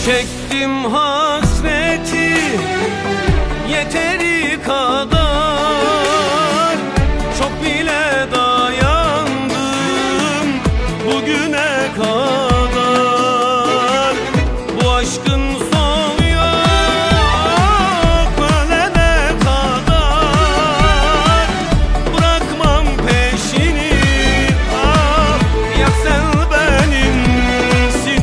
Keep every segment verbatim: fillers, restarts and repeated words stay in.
Çektim hasreti yeteri kadar, çok bile dayandım bugüne kadar. Bu aşkın sonu yok, ölene kadar bırakmam peşini. Ah, yak sen benimsin.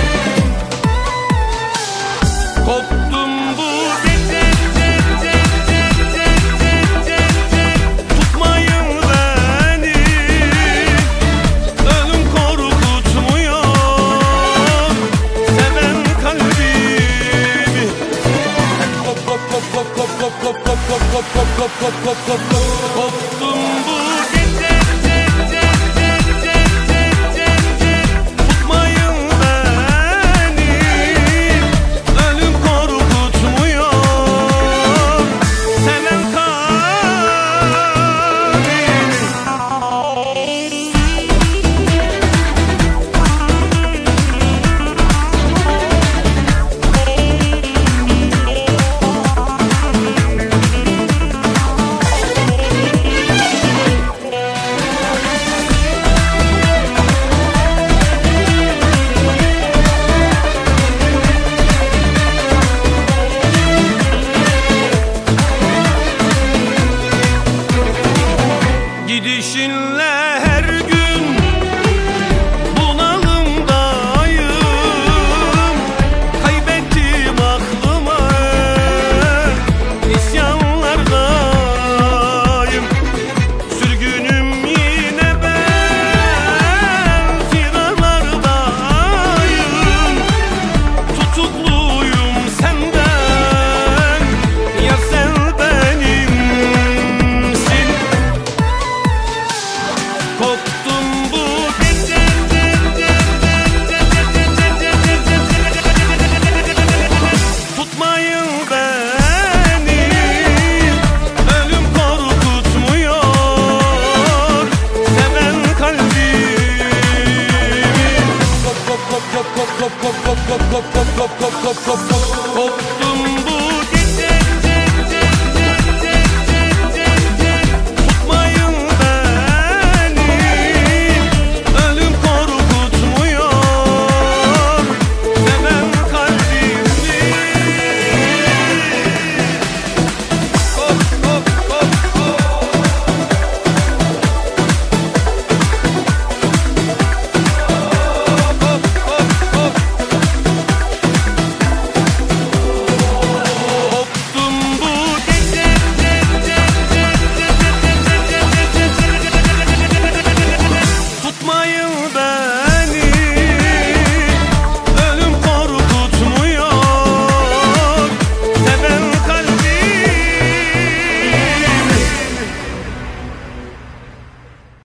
Koptum bu gece, tutmayın beni, ölüm korkutmuyor seven kalbimi. Kop kop kop kop kop kop kop kop kop kop kop kop kop kop kop. Koptum bu gece, tutmayın beni, ölüm korkutmuyor seven kalbimi. Gidişinle her gün bunalımdayım, kaybettim aklımı, isyanlardayım. Sürgünüm yine ben, firarlardayım. Tutukluyum senden, yar sen benimsin. Koptum bu gece, tutmayın beni, ölüm korkutmuyor seven kalbimi. Kop kop kop kop kop kop kop kop kop kop kop kop kop kop. Koptum